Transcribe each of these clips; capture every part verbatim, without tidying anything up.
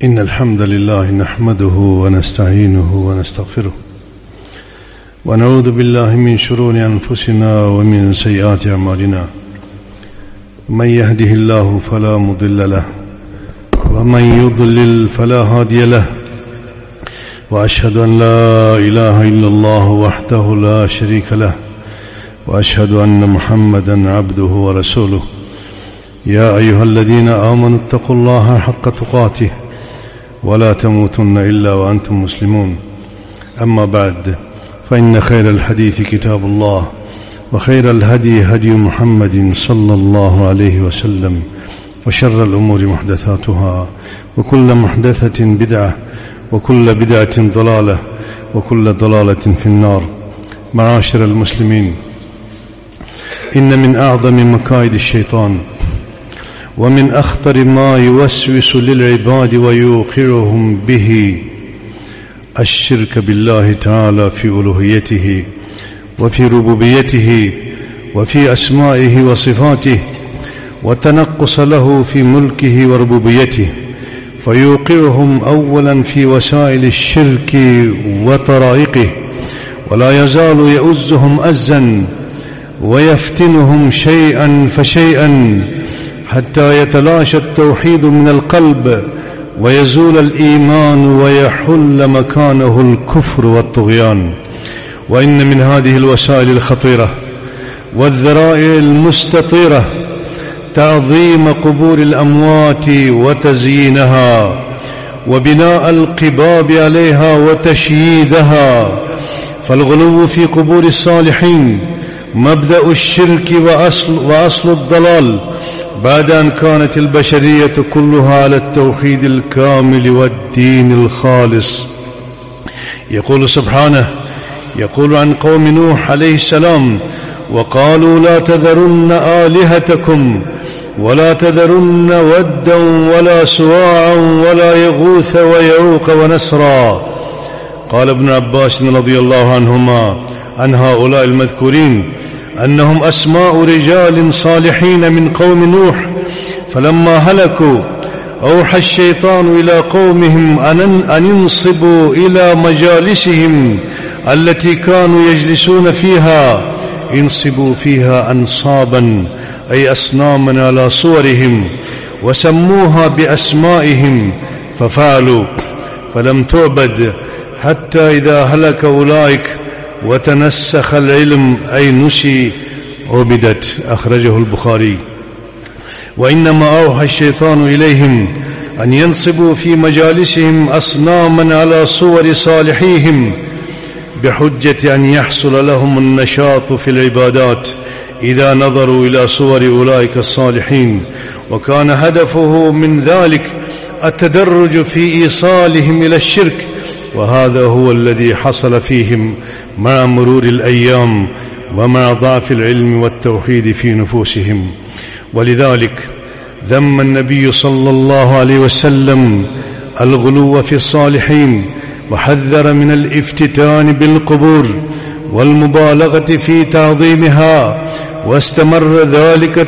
إن الحمد لله نحمده ونستعينه ونستغفره ونعوذ بالله من شرور أنفسنا ومن سيئات أعمالنا. من يهده الله فلا مضل له ومن يضلل فلا هادي له، وأشهد أن لا إله إلا الله وحده لا شريك له، وأشهد أن محمدا عبده ورسوله. يا أيها الذين آمنوا اتقوا الله حق تقاته ولا تموتن إلا وأنتم مسلمون. أما بعد، فإن خير الحديث كتاب الله، وخير الهدي هدي محمد صلى الله عليه وسلم، وشر الأمور محدثاتها، وكل محدثة بدعة، وكل بدعة ضلالة، وكل ضلالة في النار. معاشر المسلمين، إن من أعظم مكائد الشيطان ومن أخطر ما يوسوس للعباد ويوقعهم به الشرك بالله تعالى في ألوهيته وفي ربوبيته وفي أسمائه وصفاته، وتنقص له في ملكه وربوبيته، فيوقعهم أولا في وسائل الشرك وطرائقه، ولا يزال يؤزهم أزا ويفتنهم شيئا فشيئا حتى يتلاشى التوحيد من القلب ويزول الإيمان ويحل مكانه الكفر والطغيان. وإن من هذه الوسائل الخطيرة والذرائع المستطيرة تعظيم قبور الأموات وتزيينها، وبناء القباب عليها وتشييدها. فالغلو في قبور الصالحين مبدأ الشرك وأصل, وأصل الضلال، بعد أن كانت البشرية كلها على التوحيد الكامل والدين الخالص. يقول سبحانه، يقول عن قوم نوح عليه السلام: وقالوا لا تذرن آلهتكم ولا تذرن ودا ولا سواعا ولا يغوث ويعوق ونسرا. قال ابن عباس رضي الله عنهما عن هؤلاء المذكورين أنهم أسماء رجال صالحين من قوم نوح، فلما هلكوا أوحى الشيطان إلى قومهم أن ينصبوا إلى مجالسهم التي كانوا يجلسون فيها، ينصبوا فيها أنصابا أي أصناما على صورهم، وسموها بأسمائهم، ففعلوا، فلم تعبد حتى إذا هلك أولئك وتنسخ العلم أي نسي عبدت. أخرجه البخاري. وإنما أوحى الشيطان إليهم أن ينصبوا في مجالسهم أصناما على صور صالحيهم، بحجة أن يحصل لهم النشاط في العبادات إذا نظروا إلى صور أولئك الصالحين، وكان هدفه من ذلك التدرج في إيصالهم إلى الشرك، وهذا هو الذي حصل فيهم مع مرور الأيام ومع ضعف العلم والتوحيد في نفوسهم. ولذلك ذم النبي صلى الله عليه وسلم الغلو في الصالحين، وحذر من الافتتان بالقبور والمبالغة في تعظيمها، واستمر ذلك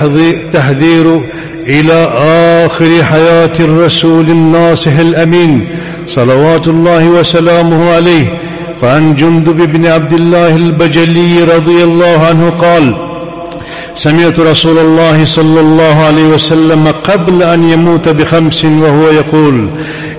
التحذير إلى آخر حياة الرسول الناصح الأمين صلوات الله وسلامه عليه. فعن جندب بن عبد الله البجلي رضي الله عنه قال: سمعت رسول الله صلى الله عليه وسلم قبل أن يموت بخمس وهو يقول: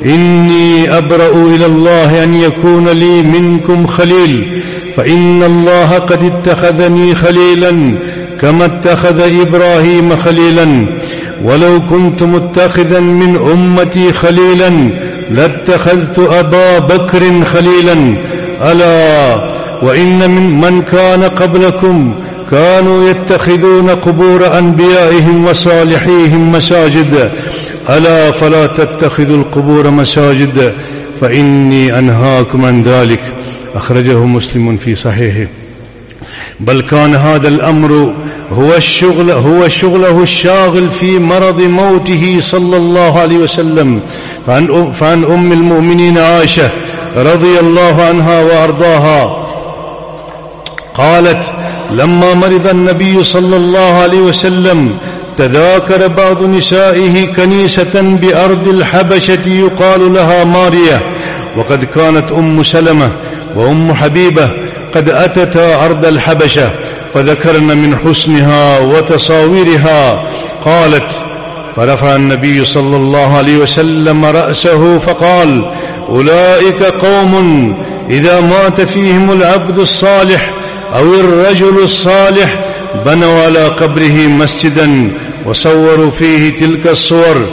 إني أبرأ إلى الله أن يكون لي منكم خليل، فإن الله قد اتخذني خليلا كما اتخذ إبراهيم خليلا، ولو كنت متخذا من أمتي خليلا لاتخذت أبا بكر خليلا. ألا وإن من, من كان قبلكم كانوا يتخذون قبور أنبيائهم وصالحيهم مساجد، ألا فلا تتخذوا القبور مساجد فإني أنهاكم عن ذلك. أخرجه مسلم في صحيحه. بل كان هذا الأمر هو الشغل هو شغله الشاغل في مرض موته صلى الله عليه وسلم. فعن, فعن أم المؤمنين عائشة رضي الله عنها وأرضاها قالت: لما مرض النبي صلى الله عليه وسلم تذاكر بعض نسائه كنيسة بأرض الحبشة يقال لها ماريا، وقد كانت أم سلمة وأم حبيبة قد أتتا أرض الحبشة فذكرن من حسنها وتصاويرها. قالت: فرفع النبي صلى الله عليه وسلم رأسه فقال: أولئك قوم إذا مات فيهم العبد الصالح أو الرجل الصالح بنوا على قبره مسجدا وصوروا فيه تلك الصور،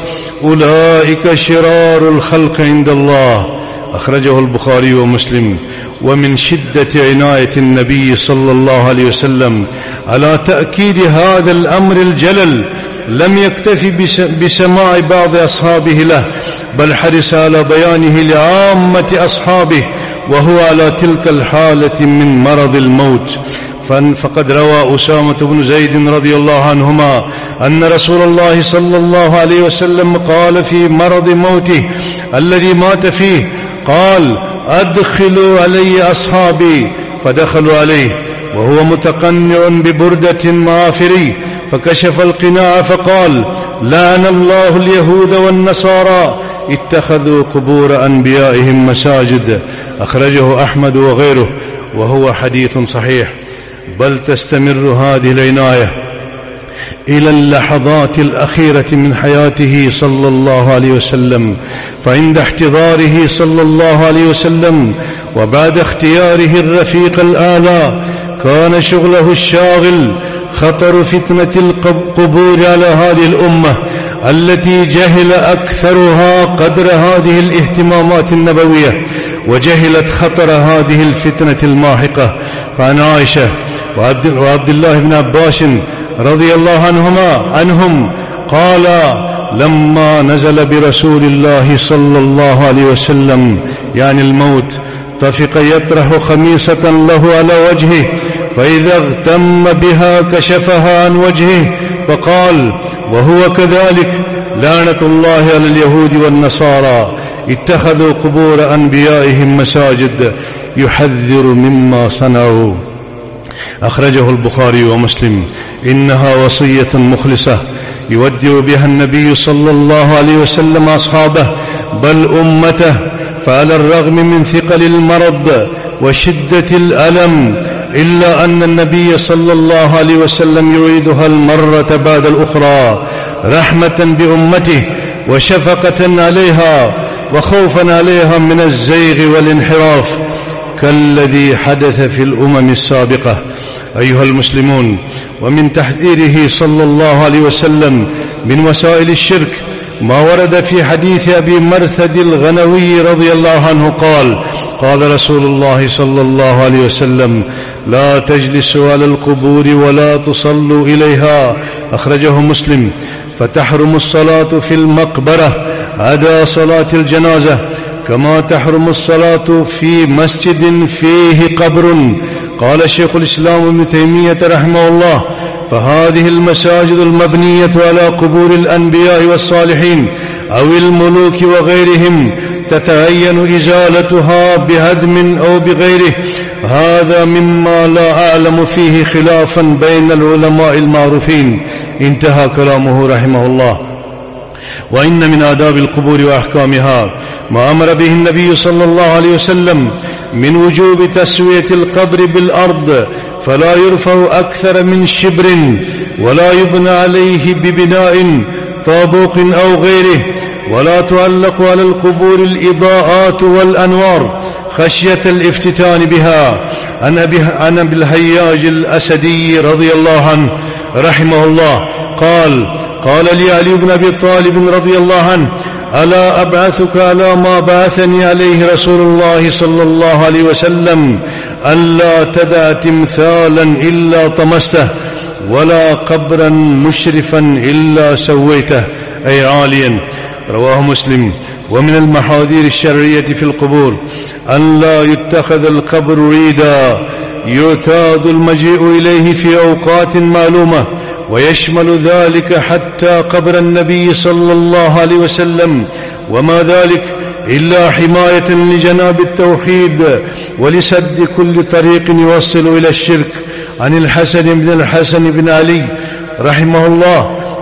أولئك شرار الخلق عند الله. أخرجه البخاري ومسلم. ومن شدة عناية النبي صلى الله عليه وسلم على تأكيد هذا الأمر الجلل لم يكتفي بسماع بعض أصحابه له، بل حرص على بيانه لعامة أصحابه وهو على تلك الحالة من مرض الموت. فقد روى أسامة بن زيد رضي الله عنهما أن رسول الله صلى الله عليه وسلم قال في مرض موته الذي مات فيه، قال: أدخلوا علي أصحابي، فدخلوا عليه وهو متقنع ببردة معافري، فكشف القناع فقال: لعن الله اليهود والنصارى اتخذوا قبور أنبيائهم مساجد. أخرجه أحمد وغيره، وهو حديث صحيح. بل تستمر هذه العناية إلى اللحظات الأخيرة من حياته صلى الله عليه وسلم، فعند احتضاره صلى الله عليه وسلم وبعد اختياره الرفيق الأعلى كان شغله الشاغل خطر فتنة القبور على هذه الأمة التي جهل أكثرها قدر هذه الاهتمامات النبوية، وجهلت خطر هذه الفتنة الماحقة. فعن عائشة وعبد الله بن عباس رضي الله عنهما عنهم قال: لما نزل برسول الله صلى الله عليه وسلم يعني الموت طفق يطرح خميصة له على وجهه، فإذا اغتم بها كشفها عن وجهه فقال: وهو كذلك، لعنة الله على اليهود والنصارى اتخذوا قبور أنبيائهم مساجد، يحذر مما صنعوا. أخرجه البخاري ومسلم. إنها وصية مخلصة يودع بها النبي صلى الله عليه وسلم أصحابه بل أمته، فعلى الرغم من ثقل المرض وشدة الألم إلا أن النبي صلى الله عليه وسلم يعيدها المرة بعد الأخرى رحمة بأمته وشفقة عليها وخوفا عليها من الزيغ والانحراف كالذي حدث في الأمم السابقة. أيها المسلمون، ومن تحذيره صلى الله عليه وسلم من وسائل الشرك ما ورد في حديث أبي مرثد الغنوي رضي الله عنه قال: قال رسول الله صلى الله عليه وسلم: لا تجلسوا على القبور ولا تصلوا إليها. أخرجه مسلم. فتحرم الصلاة في المقبرة عدا صلاة الجنازة، كما تحرم الصلاة في مسجد فيه قبر. قال شيخ الإسلام ابن تيمية رحمه الله: فهذه المساجد المبنية على قبور الأنبياء والصالحين أو الملوك وغيرهم تتعين إزالتها بهدم أو بغيره. هذا مما لا أعلم فيه خلافا بين العلماء المعروفين. انتهى كلامه رحمه الله. وإن من آداب القبور وأحكامها ما أمر به النبي صلى الله عليه وسلم من وجوب تسوية القبر بالأرض، فلا يرفع أكثر من شبر ولا يبنى عليه ببناء طابوق أو غيره، ولا تعلق على القبور الإضاءات والأنوار خشية الافتتان بها. عن أبي الهياج الأسدي رضي الله عنه رحمه الله قال: قال لي علي بن أبي طالب رضي الله عنه: ألا أبعثك على ما بعثني عليه رسول الله صلى الله عليه وسلم، ألا تدع تمثالا إلا طمسته ولا قبرا مشرفا إلا سويته، أي عاليا. رواه مسلم. ومن المحاذير الشرعية في القبور أن لا يتخذ القبر ريدا يعتاد المجيء إليه في أوقات معلومة، ويشمل ذلك حتى قبر النبي صلى الله عليه وسلم، وما ذلك إلا حماية لجناب التوحيد ولسد كل طريق يوصل إلى الشرك. عن الحسن بن الحسن بن علي رحمه الله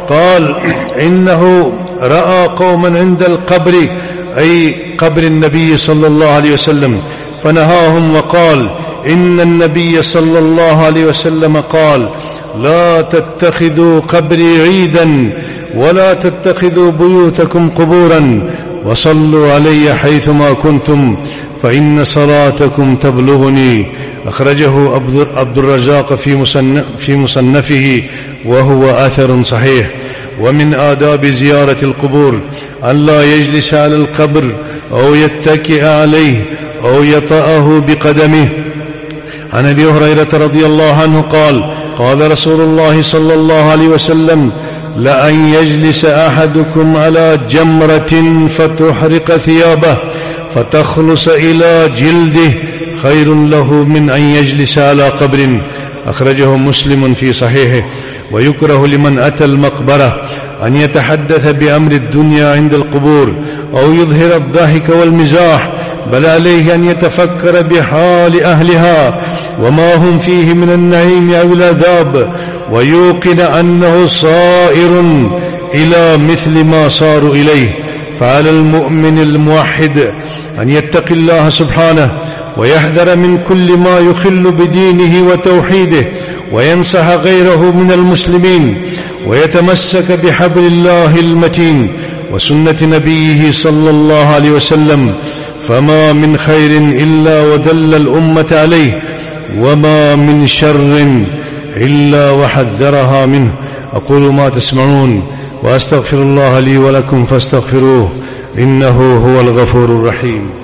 قال إنه رأى قوما عند القبر، أي قبر النبي صلى الله عليه وسلم، فنهاهم وقال إن النبي صلى الله عليه وسلم قال لا تتخذوا قبري عيدا ولا تتخذوا بيوتكم قبورا وصلوا علي حيثما كنتم فإن صلاتكم تبلغني. أخرجه عبد الرزاق في مصنفه وهو أثر صحيح. ومن آداب زيارة القبور أن لا يجلس على القبر أو يتكئ عليه أو يطأه بقدمه. عن أبي هريرة رضي الله عنه قال قال رسول الله صلى الله عليه وسلم لأن يجلس أحدكم على جمرة فتحرق ثيابه فتخلص إلى جلده خير له من أن يجلس على قبر. أخرجه مسلم في صحيحه. ويكره لمن أتى المقبرة أن يتحدث بأمر الدنيا عند القبور أو يظهر الضحك والمزاح، بل عليه أن يتفكر بحال أهلها وما هم فيه من النعيم أو العذاب، ويوقن أنه صائر إلى مثل ما صاروا إليه. فعلى المؤمن الموحد أن يتقي الله سبحانه ويحذر من كل ما يخل بدينه وتوحيده، وينصح غيره من المسلمين، ويتمسك بحبل الله المتين وسنة نبيه صلى الله عليه وسلم، فما من خير إلا ودل الأمة عليه، وما من شر إلا وحذرها منه. أقول ما تسمعون وأستغفر الله لي ولكم فاستغفروه إنه هو الغفور الرحيم.